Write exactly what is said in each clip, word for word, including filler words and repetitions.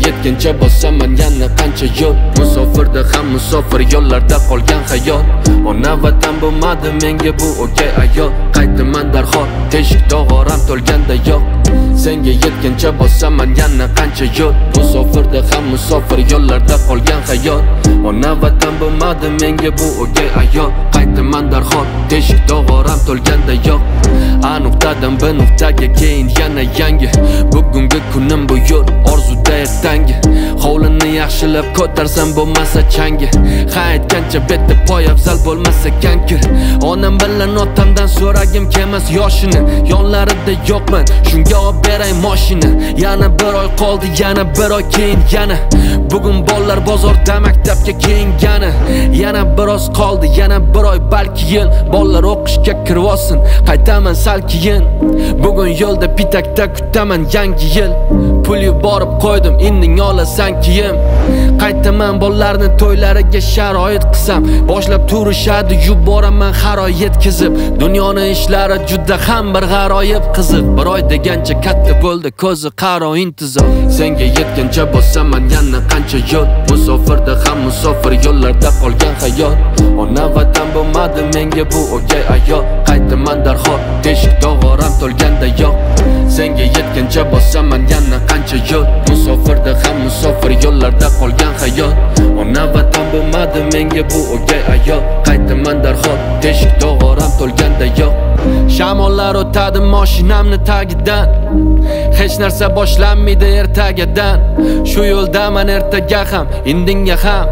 yetguncha bosaman yana qancha yo'l. Musofirda ham musofir yo'llarda qolgan hayot. Ona vatan bo'lmadi menga bu o'gay ayol. Qaytaman darhol, teshik dog'oram to'lganda yo'q. Senga yetguncha bosaman yana qancha yo'l. Musofirda ham musofir yo'llarda qolgan hayot. Ona vatan bo'lmadi menga bu o'gay ayol. Qaytaman darhol, teshik dog'oram to'lganda yo'q. A nuqtadan B nuqtaga keyin yana yangi. Bugungi kunim bu yo'l orzuda ertangi. Hovlini yaxshilab ko'tarsam bo'lmasa changi. Ha aytgancha betda poy afzal bo'lmasa kankir. Onam bilan otamdan so'ragim kelmas yoshini. Yonlarida yo'qman, shunga olib beray mashina. Yana bir oy qoldi, yana bir oy keyin yana. Bugun bolalar bozorda maktabga keyingani. Yana biroz qoldi, yana bir oy balki yil. Bolalar o'qishga kirib olsin, qaytaman sal keyin. Bugun yo'lda pitakda kutaman yangi yil. Pul yuborib qo'ydim, inding olasan kiyim. Qaytaman bolalarni to'ylariga sharoit qilsam, boshlab turishadi yuboraman har oy yetkizib. Dunyoning ishlari juda ham bir g'aroyib qiziq. Bir oy degancha katta bo'ldi ko'zi qaro intizor. Senga yetguncha bosaman yana qancha yo'l. Musofirda ham musofir yo'llarda qolgan hayot. Ona vatan bo'lmadi menga bu o'gay ayol. Qaytaman darhol, teshik dog'oram to'lganda yo'q. Senga yetguncha bosaman yana qancha yo'l. Musofirda ham musofir yo'llarda qolgan hayot. Ona vatan bo'lmadi menga bu o'gay ayol. Qaytaman darhol, teshik dog'oram to'lganda yo'q. Shamollar o'tadi mashinamni tagidan. Hech narsa boshlanmaydi ertagadan. Shu yo'ldaman ertaga ham, indinga ham.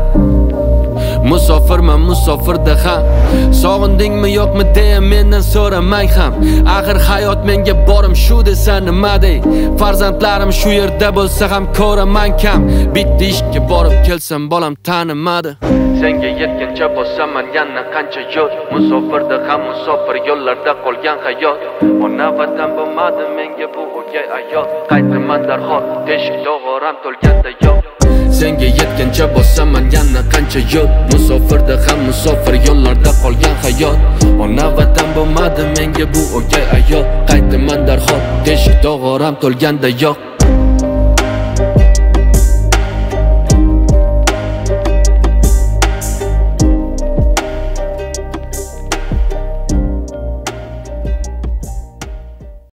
Musofirman musofirda ham. Sog'indingmi yo'qmi deya mendan so'ramang ham. Axir hayot menga borim shu desa nima dey? Farzandlarim shu yerda bo'lsa ham ko'raman kam. Bitta ishga borib kelsam bolam tanimadi. Senga yetguncha bosaman yana qancha yo'l. Musofirda ham musofir yo'llarda qolgan hayot. Ona vatan bo'lmadi menga bu o'gay ayol. Qaytaman darhol, teshik dog'oram to'lganda yo'q. Senga yetguncha bosaman yana qancha yo'l. Musofirda ham musofir yo'llarda qolgan hayot. Ona vatan bo'lmadi menga bu o'gay ayol. Qaytaman darhol, teshik dog'oram to'lganda yo'q.